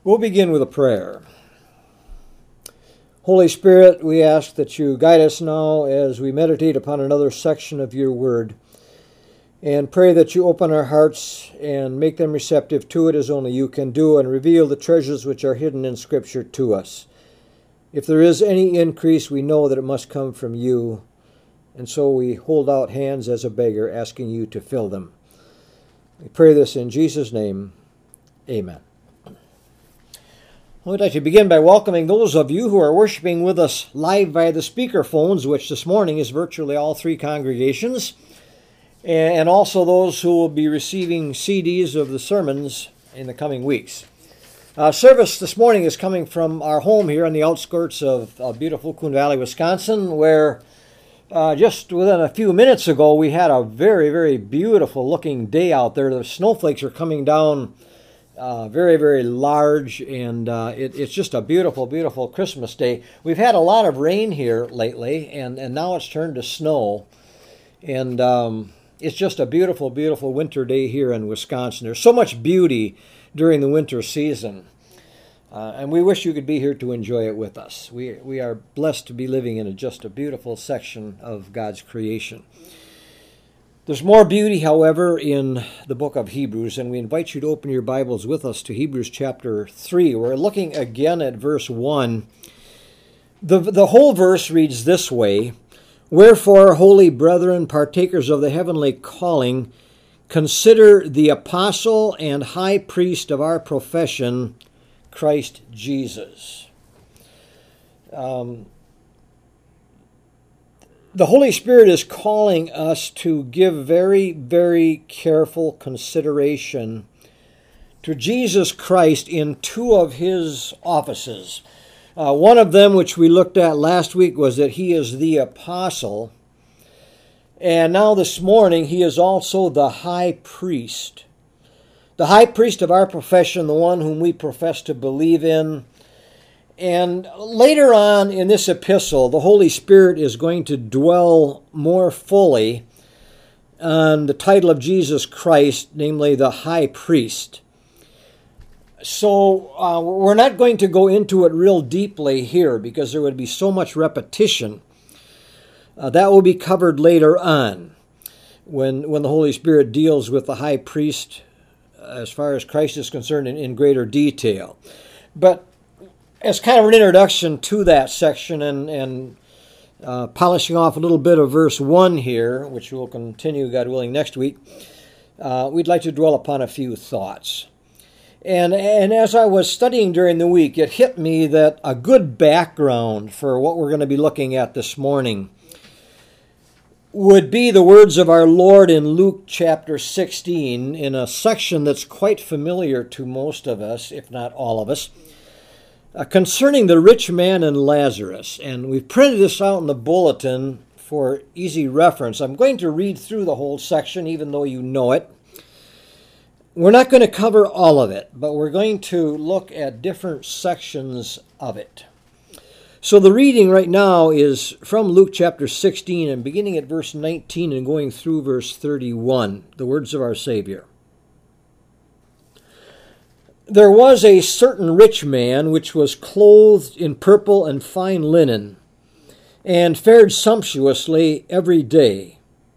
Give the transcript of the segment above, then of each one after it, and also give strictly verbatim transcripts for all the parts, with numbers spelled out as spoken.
We'll begin with a prayer. Holy Spirit, we ask that you guide us now as we meditate upon another section of your word, and pray that you open our hearts and make them receptive to it as only you can do, and reveal the treasures which are hidden in Scripture to us. If there is any increase, we know that it must come from you, and so we hold out hands as a beggar, asking you to fill them. We pray this in Jesus' name. Amen. I would like to begin by welcoming those of you who are worshiping with us live via the speakerphones, which this morning is virtually all three congregations, and also those who will be receiving C Ds of the sermons in the coming weeks. Uh, service this morning is coming from our home here on the outskirts of uh, beautiful Coon Valley, Wisconsin, where uh, just within a few minutes ago we had a very, very beautiful looking day out there. The snowflakes are coming down Uh, very, very large, and uh, it, it's just a beautiful, beautiful Christmas day. We've had a lot of rain here lately, and, and now it's turned to snow. And um, it's just a beautiful, beautiful winter day here in Wisconsin. There's so much beauty during the winter season. Uh, and we wish you could be here to enjoy it with us. We, we are blessed to be living in a, just a beautiful section of God's creation. There's more beauty, however, in the book of Hebrews, and we invite you to open your Bibles with us to Hebrews chapter three. We're looking again at verse one. The, the whole verse reads this way: "Wherefore, holy brethren, partakers of the heavenly calling, consider the apostle and high priest of our profession, Christ Jesus." Um, The Holy Spirit is calling us to give very, very careful consideration to Jesus Christ in two of his offices. Uh, one of them, which we looked at last week, was that he is the apostle. And now this morning, he is also the high priest. The high priest of our profession, the one whom we profess to believe in. And later on in this epistle, the Holy Spirit is going to dwell more fully on the title of Jesus Christ, namely the high priest. So uh, we're not going to go into it real deeply here because there would be so much repetition. Uh, that will be covered later on when, when the Holy Spirit deals with the high priest as far as Christ is concerned in, in greater detail. But as kind of an introduction to that section and, and uh, polishing off a little bit of verse one here, which we'll continue, God willing, next week, uh, we'd like to dwell upon a few thoughts. And, and as I was studying during the week, it hit me that a good background for what we're going to be looking at this morning would be the words of our Lord in Luke chapter sixteen, in a section that's quite familiar to most of us, if not all of us, Uh, concerning the rich man and Lazarus. And we've printed this out in the bulletin for easy reference. I'm going to read through the whole section, even though you know it. We're not going to cover all of it, but we're going to look at different sections of it. So the reading right now is from Luke chapter sixteen, and beginning at verse nineteen and going through verse thirty-one, the words of our Savior. "There was a certain rich man which was clothed in purple and fine linen, and fared sumptuously every day.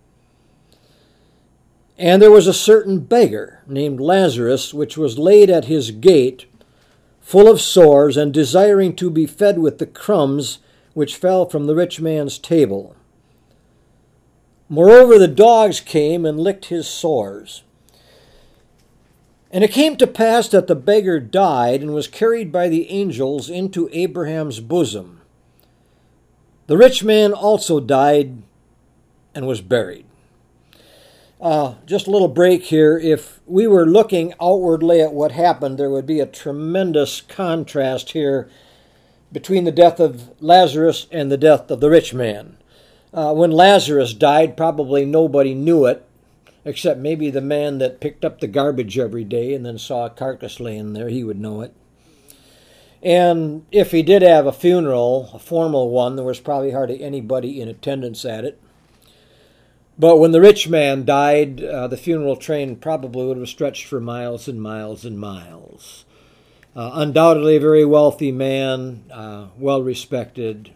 And there was a certain beggar named Lazarus, which was laid at his gate, full of sores, and desiring to be fed with the crumbs which fell from the rich man's table. Moreover, the dogs came and licked his sores. And it came to pass that the beggar died and was carried by the angels into Abraham's bosom. The rich man also died and was buried." Uh, just a little break here. If we were looking outwardly at what happened, there would be a tremendous contrast here between the death of Lazarus and the death of the rich man. Uh, when Lazarus died, probably nobody knew it, except maybe the man that picked up the garbage every day and then saw a carcass laying there. He would know it. And if he did have a funeral, a formal one, there was probably hardly anybody in attendance at it. But when the rich man died, uh, the funeral train probably would have stretched for miles and miles and miles. Uh, undoubtedly a very wealthy man, uh, well respected.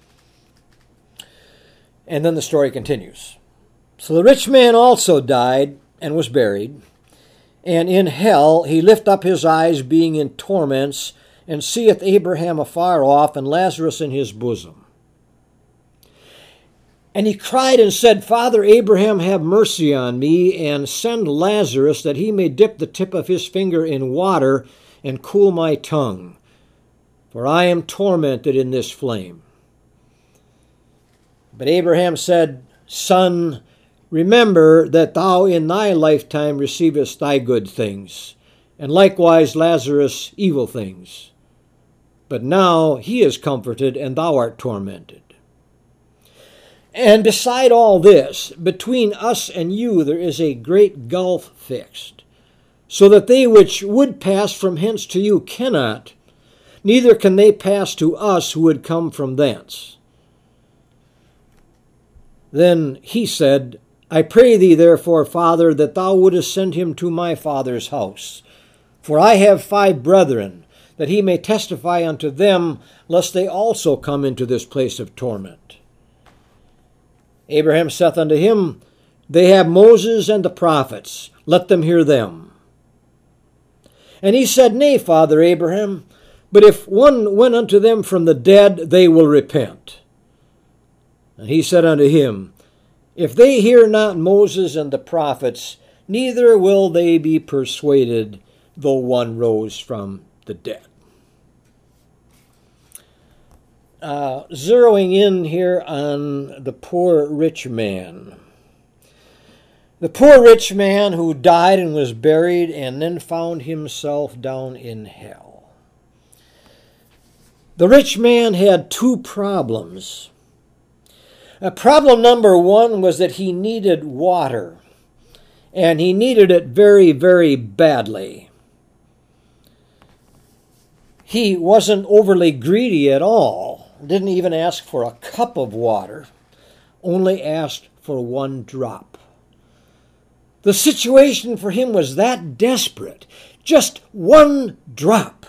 And then the story continues. So the rich man also died and was buried, and in hell he lift up his eyes, being in torments, and seeth Abraham afar off, and Lazarus in his bosom. And he cried and said, Father Abraham, have mercy on me, and send Lazarus, that he may dip the tip of his finger in water, and cool my tongue, for I am tormented in this flame. But Abraham said, Son, remember that thou in thy lifetime receivest thy good things, and likewise Lazarus evil things. But now he is comforted, and thou art tormented. And beside all this, between us and you there is a great gulf fixed, so that they which would pass from hence to you cannot, neither can they pass to us who would come from thence. Then he said, I pray thee therefore, Father, that thou wouldest send him to my father's house. For I have five brethren, that he may testify unto them, lest they also come into this place of torment. Abraham saith unto him, They have Moses and the prophets, let them hear them. And he said, Nay, Father Abraham, but if one went unto them from the dead, they will repent. And he said unto him, If they hear not Moses and the prophets, neither will they be persuaded, though one rose from the dead. Uh, zeroing in here on the poor rich man. The poor rich man who died and was buried and then found himself down in hell. The rich man had two problems. Uh, problem number one was that he needed water, and he needed it very, very badly. He wasn't overly greedy at all, didn't even ask for a cup of water, only asked for one drop. The situation for him was that desperate. Just one drop.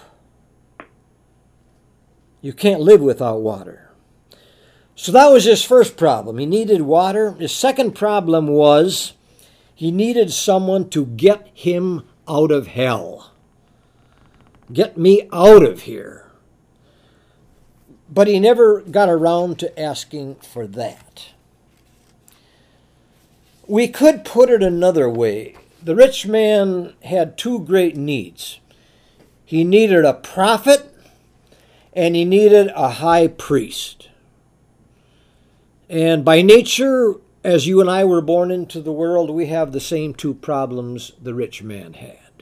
You can't live without water. So that was his first problem. He needed water. His second problem was he needed someone to get him out of hell. Get me out of here. But he never got around to asking for that. We could put it another way. The rich man had two great needs. He needed a prophet, and he needed a high priest. And by nature, as you and I were born into the world, we have the same two problems the rich man had.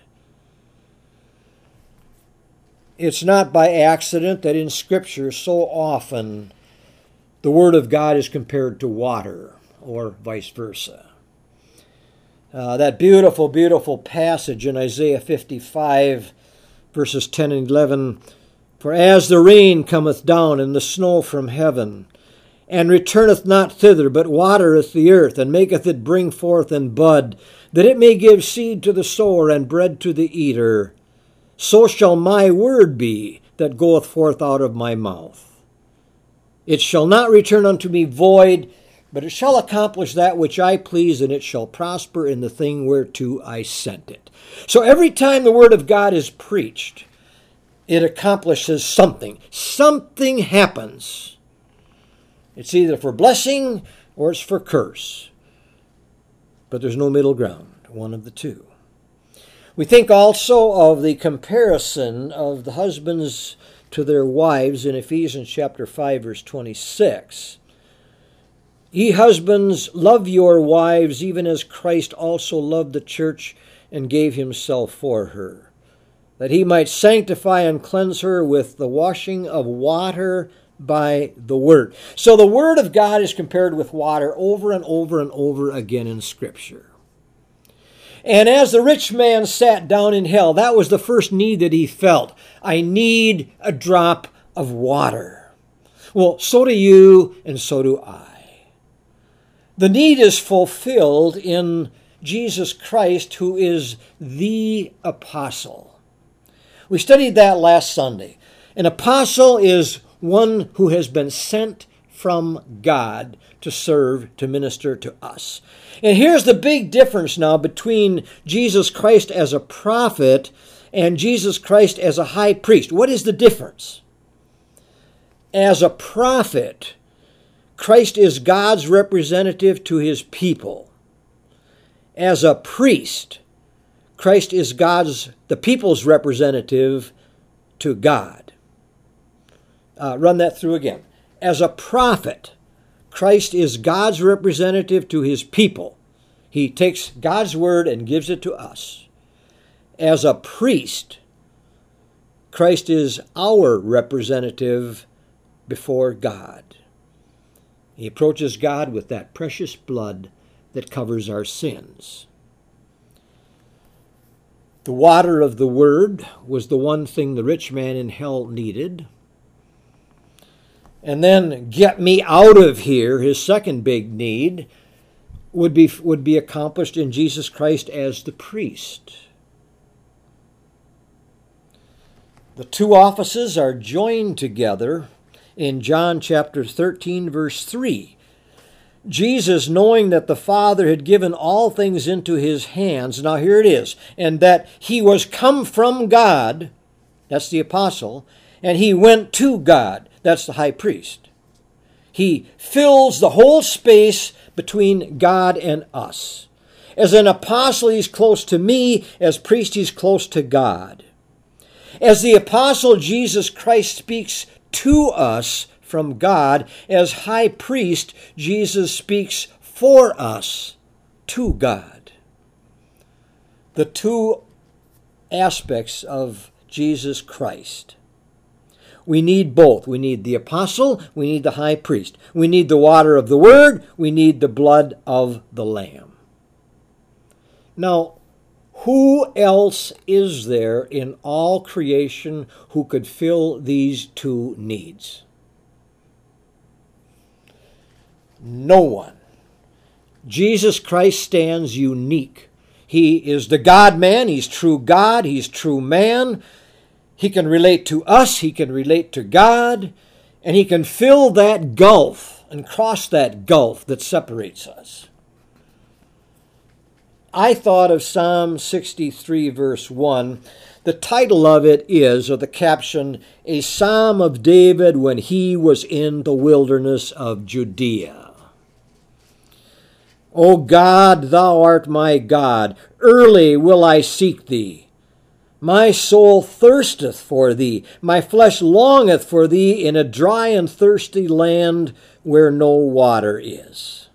It's not by accident that in Scripture so often the Word of God is compared to water, or vice versa. Uh, that beautiful, beautiful passage in Isaiah fifty-five, verses ten and eleven, For as the rain cometh down and the snow from heaven, and returneth not thither, but watereth the earth, and maketh it bring forth and bud, that it may give seed to the sower and bread to the eater, so shall my word be that goeth forth out of my mouth. It shall not return unto me void, but it shall accomplish that which I please, and it shall prosper in the thing whereto I sent it. So every time the Word of God is preached, it accomplishes something. Something happens. It's either for blessing or it's for curse. But there's no middle ground, one of the two. We think also of the comparison of the husbands to their wives in Ephesians chapter five, verse twenty-six. Ye husbands, love your wives, even as Christ also loved the church and gave himself for her, that he might sanctify and cleanse her with the washing of water by the word. So the Word of God is compared with water over and over and over again in Scripture. And as the rich man sat down in hell, that was the first need that he felt. I need a drop of water. Well, so do you, and so do I. The need is fulfilled in Jesus Christ, who is the apostle. We studied that last Sunday. An apostle is one who has been sent from God to serve, to minister to us. And here's the big difference now between Jesus Christ as a prophet and Jesus Christ as a high priest. What is the difference? As a prophet, Christ is God's representative to his people. As a priest, Christ is God's, the people's representative to God. Uh, run that through again. As a prophet, Christ is God's representative to his people. He takes God's word and gives it to us. As a priest, Christ is our representative before God. He approaches God with that precious blood that covers our sins. The water of the word was the one thing the rich man in hell needed. And then get me out of here, his second big need, would be, would be accomplished in Jesus Christ as the priest. The two offices are joined together in John chapter thirteen, verse three. Jesus, knowing that the Father had given all things into his hands, now here it is, and that he was come from God, that's the apostle, and he went to God, that's the high priest. He fills the whole space between God and us. As an apostle, he's close to me. As priest, he's close to God. As the apostle, Jesus Christ speaks to us from God. As high priest, Jesus speaks for us to God. The two aspects of Jesus Christ. We need both. We need the apostle, we need the high priest. We need the water of the word, we need the blood of the Lamb. Now, who else is there in all creation who could fill these two needs? No one. Jesus Christ stands unique. He is the God-man, he's true God, he's true man. He can relate to us, he can relate to God, and he can fill that gulf and cross that gulf that separates us. I thought of Psalm sixty-three, verse one. The title of it is, or the caption, A Psalm of David when he was in the wilderness of Judea. O God, thou art my God, early will I seek thee. My soul thirsteth for thee, my flesh longeth for thee in a dry and thirsty land where no water is.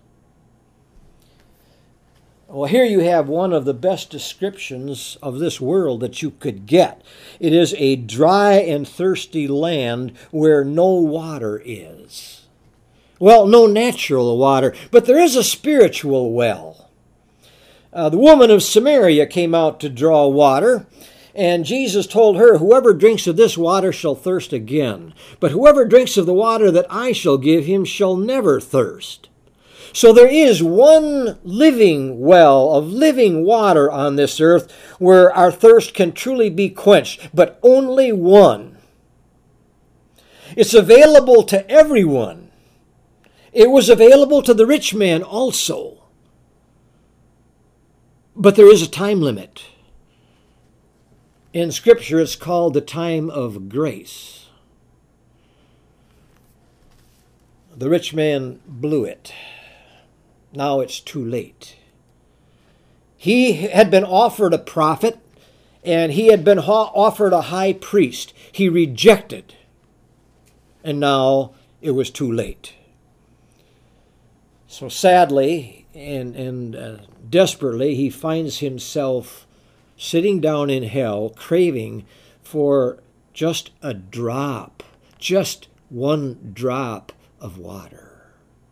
Well, here you have one of the best descriptions of this world that you could get. It is a dry and thirsty land where no water is. Well, no natural water, but there is a spiritual well. Uh, the woman of Samaria came out to draw water, and Jesus told her, whoever drinks of this water shall thirst again. But whoever drinks of the water that I shall give him shall never thirst. So there is one living well of living water on this earth where our thirst can truly be quenched, but only one. It's available to everyone. It was available to the rich man also. But there is a time limit. In Scripture, it's called the time of grace. The rich man blew it. Now it's too late. He had been offered a prophet, and he had been offered a high priest. He rejected, and now it was too late. So sadly and, and uh, desperately, he finds himself sitting down in hell, craving for just a drop, just one drop of water.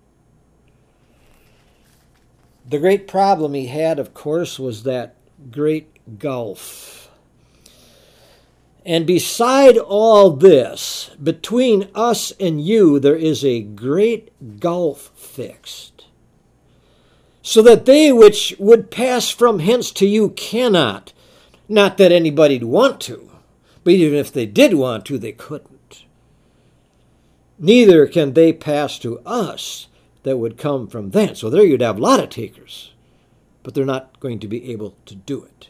The great problem he had, of course, was that great gulf. And beside all this, between us and you, there is a great gulf fixed, so that they which would pass from hence to you cannot. Not that anybody'd want to, But even if they did want to, they couldn't. Neither can they pass to us that would come from thence. So there you'd have a lot of takers, but they're not going to be able to do it.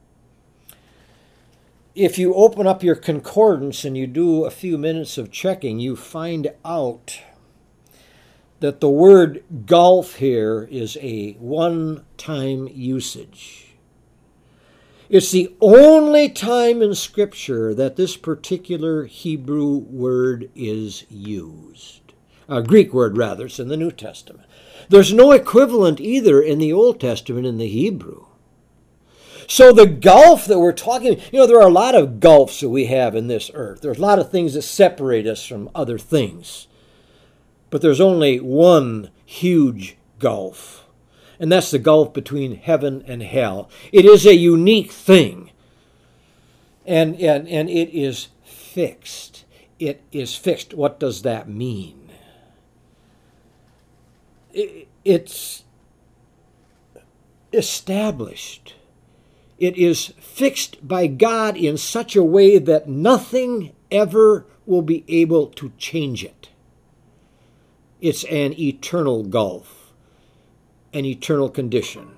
If you open up your concordance and you do a few minutes of checking, you find out that the word gulf here is a one-time usage. It's the only time in Scripture that this particular Hebrew word is used. A Greek word, rather. It's in the New Testament. There's no equivalent either in the Old Testament in the Hebrew. So the gulf that we're talking, you know, there are a lot of gulfs that we have in this earth. There's a lot of things that separate us from other things. But there's only one huge gulf, and that's the gulf between heaven and hell. It is a unique thing, and, and, and it is fixed. It is fixed. What does that mean? It, it's established. It is fixed by God in such a way that nothing ever will be able to change it. It's an eternal gulf, an eternal condition.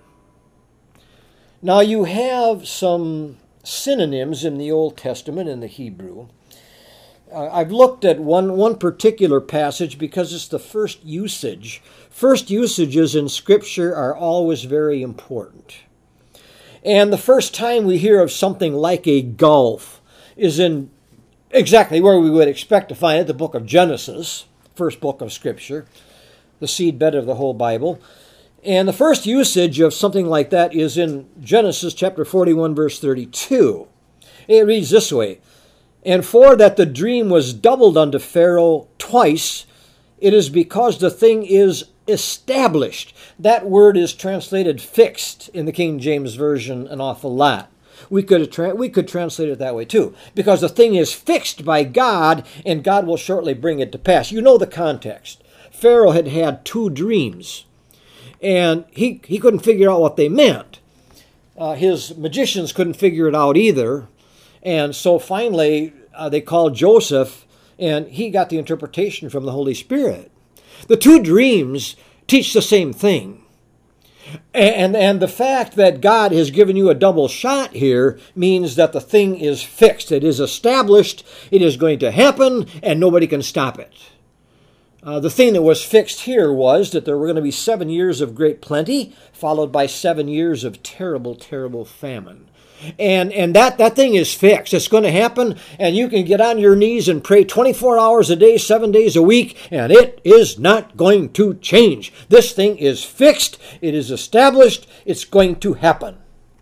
Now you have some synonyms in the Old Testament in the Hebrew. Uh, I've looked at one, one particular passage because it's the first usage. First usages in Scripture are always very important. And the first time we hear of something like a gulf is in exactly where we would expect to find it, the book of Genesis, first book of Scripture, the seedbed of the whole Bible. And the first usage of something like that is in Genesis chapter forty-one, verse thirty-two. It reads this way, "And for that the dream was doubled unto Pharaoh twice, it is because the thing is established." That word is translated fixed in the King James Version an awful lot. We could, tra- we could translate it that way too, because the thing is fixed by God, and God will shortly bring it to pass. You know the context. Pharaoh had had two dreams, and he, he couldn't figure out what they meant. Uh, his magicians couldn't figure it out either, and so finally uh, they called Joseph, and he got the interpretation from the Holy Spirit. The two dreams teach the same thing. And, and the fact that God has given you a double shot here means that the thing is fixed. It is established. It is going to happen, and nobody can stop it. Uh, the thing that was fixed here was that there were going to be seven years of great plenty, followed by seven years of terrible, terrible famine. And and that, that thing is fixed. It's going to happen, and you can get on your knees and pray twenty-four hours a day, seven days a week, and it is not going to change. This thing is fixed. It is established. It's going to happen.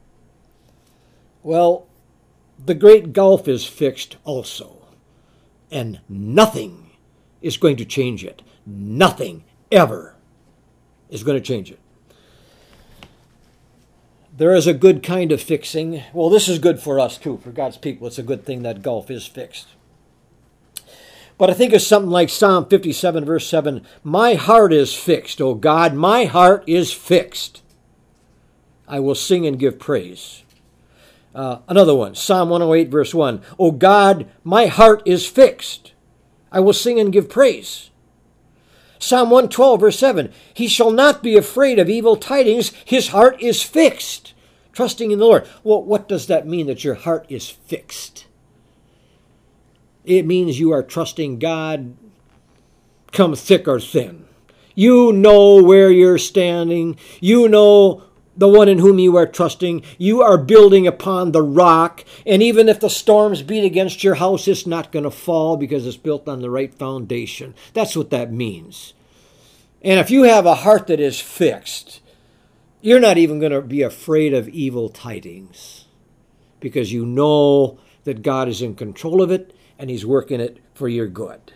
Well, the great gulf is fixed also, and nothing is going to change it. Nothing ever is going to change it. There is a good kind of fixing. Well, this is good for us too. For God's people, it's a good thing that gulf is fixed. But I think it's something like Psalm fifty-seven, verse seven. "My heart is fixed, O God, my heart is fixed. I will sing and give praise." Uh, another one, Psalm one oh eight, verse one. "O God, my heart is fixed. I will sing and give praise." Psalm one twelve, verse seven. "He shall not be afraid of evil tidings. His heart is fixed, trusting in the Lord." Well, what does that mean, that your heart is fixed? It means you are trusting God, come thick or thin. You know where you're standing. You know the one in whom you are trusting. You are building upon the rock. And even if the storms beat against your house, it's not going to fall because it's built on the right foundation. That's what that means. And if you have a heart that is fixed, you're not even going to be afraid of evil tidings, because you know that God is in control of it and He's working it for your good.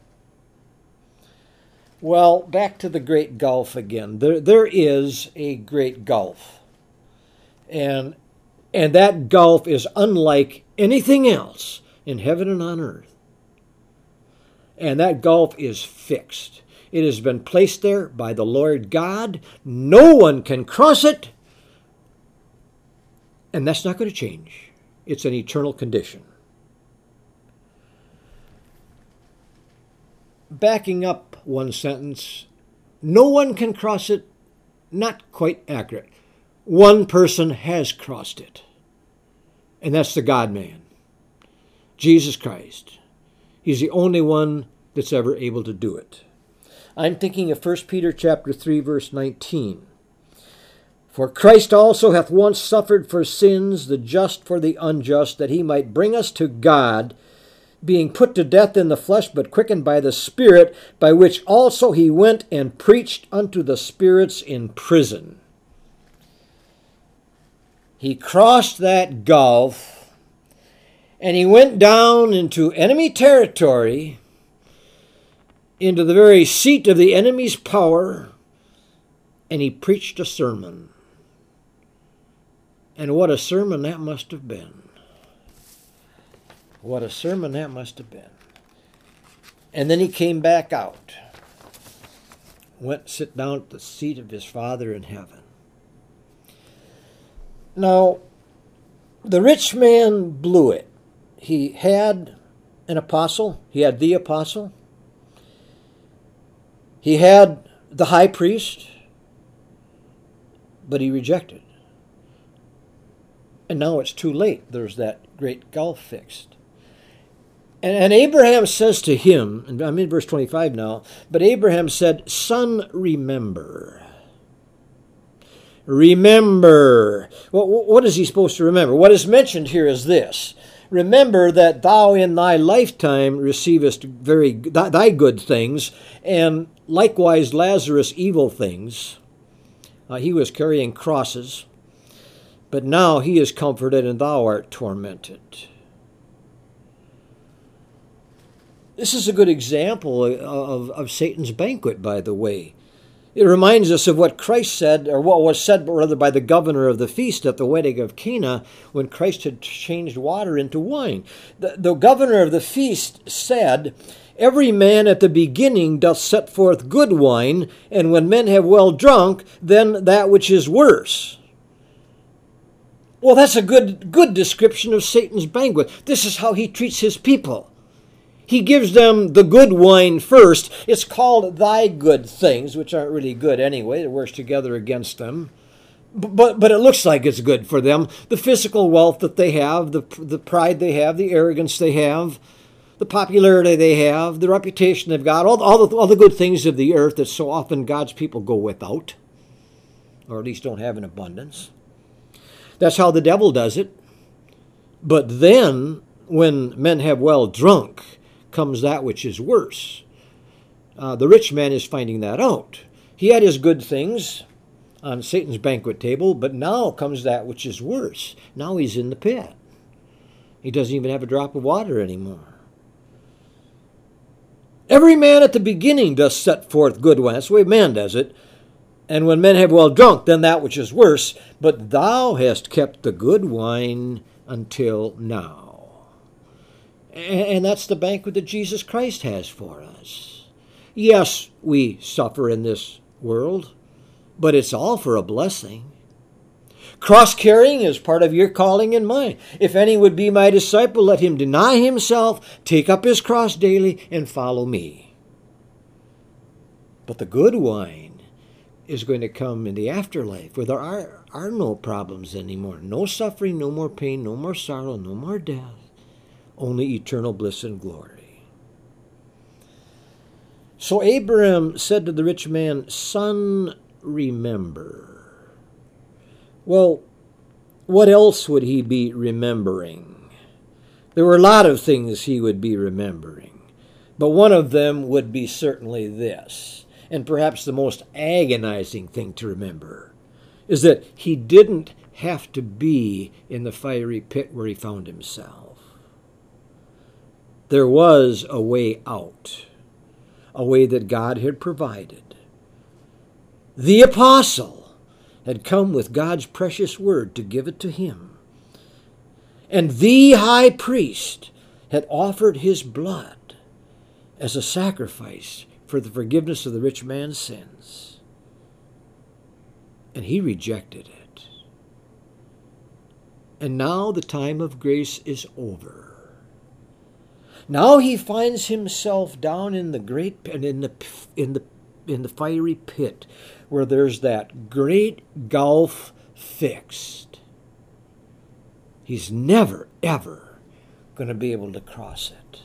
Well, back to the great gulf again. There, there is a great gulf. And, and that gulf is unlike anything else in heaven and on earth. And that gulf is fixed. It has been placed there by the Lord God. No one can cross it. And that's not going to change. It's an eternal condition. backing up one sentence, no one can cross it, not quite accurate. One person has crossed it, and that's the God-man, Jesus Christ. He's the only one that's ever able to do it. I'm thinking of First Peter chapter three, verse nineteen. For Christ also hath once suffered for sins, the just for the unjust, that he might bring us to God, being put to death in the flesh, but quickened by the Spirit, by which also he went and preached unto the spirits in prison. He crossed that gulf, and he went down into enemy territory, into the very seat of the enemy's power, and he preached a sermon. And what a sermon that must have been. What a sermon that must have been. And then he came back out, went to sit down at the seat of his Father in heaven. Now, the rich man blew it. He had an apostle. He had the apostle. He had the high priest, but he rejected. And now it's too late. There's that great gulf fixed. And, and Abraham says to him, and I'm in verse twenty-five now, but Abraham said, Son, remember. Remember. What, what is he supposed to remember? What is mentioned here is this. Remember that thou in thy lifetime receivest very thy good things, and likewise Lazarus evil things. Uh, he was carrying crosses, but now he is comforted and thou art tormented. This is a good example of, of Satan's banquet, by the way. It reminds us of what Christ said, or what was said rather by the governor of the feast at the wedding of Cana, when Christ had changed water into wine. The, the governor of the feast said, Every man at the beginning doth set forth good wine, and when men have well drunk, then that which is worse. Well, that's a good, good description of Satan's banquet. This is how he treats his people. He gives them the good wine first. It's called thy good things, which aren't really good anyway. It works together against them. But, but it looks like it's good for them. The physical wealth that they have, the, the pride they have, the arrogance they have, the popularity they have, the reputation they've got, all, all, the, all the good things of the earth that so often God's people go without, or at least don't have in abundance. That's how the devil does it. But then, when men have well drunk, comes that which is worse. Uh, the rich man is finding that out. He had his good things on Satan's banquet table, but now comes that which is worse. Now he's in the pit. He doesn't even have a drop of water anymore. Every man at the beginning does set forth good wine. That's the way man does it. And when men have well drunk, then that which is worse. But thou hast kept the good wine until now. And that's the banquet that Jesus Christ has for us. Yes, we suffer in this world, but it's all for a blessing. Cross-carrying is part of your calling and mine. If any would be my disciple, let him deny himself, take up his cross daily, and follow me. But the good wine is going to come in the afterlife, where there are, are no problems anymore. No suffering, no more pain, no more sorrow, no more death. Only eternal bliss and glory. So Abraham said to the rich man, Son, remember. Well, what else would he be remembering? There were a lot of things he would be remembering, but one of them would be certainly this, and perhaps the most agonizing thing to remember, is that he didn't have to be in the fiery pit where he found himself. There was a way out, a way that God had provided. The apostle had come with God's precious word to give it to him. And the high priest had offered his blood as a sacrifice for the forgiveness of the rich man's sins. And he rejected it. And now the time of grace is over. Now he finds himself down in the great pit, in the in the in the fiery pit, where there's that great gulf fixed. He's never ever going to be able to cross it.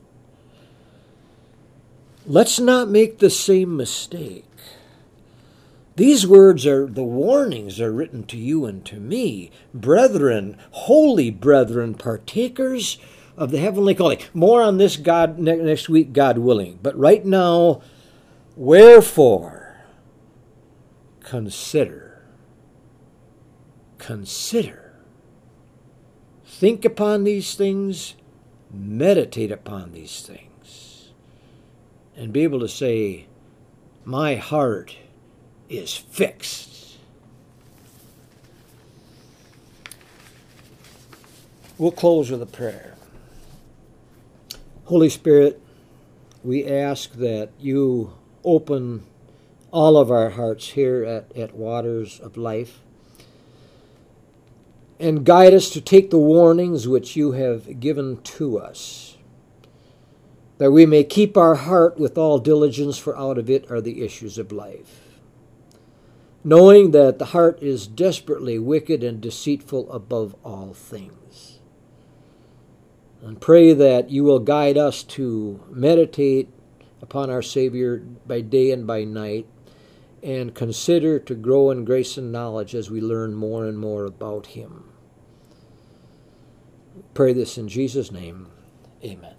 Let's not make the same mistake. These words are, the warnings are written to you and to me, brethren, holy brethren, partakers of the heavenly calling. More on this God next week, God willing. But right now, wherefore, consider, consider. Think upon these things, meditate upon these things, and be able to say, my heart is fixed. We'll close with a prayer. Holy Spirit, we ask that you open all of our hearts here at, at Waters of Life and guide us to take the warnings which you have given to us, that we may keep our heart with all diligence, for out of it are the issues of life. Knowing that the heart is desperately wicked and deceitful above all things. And pray that you will guide us to meditate upon our Savior by day and by night, and consider to grow in grace and knowledge as we learn more and more about him. Pray this in Jesus' name. Amen.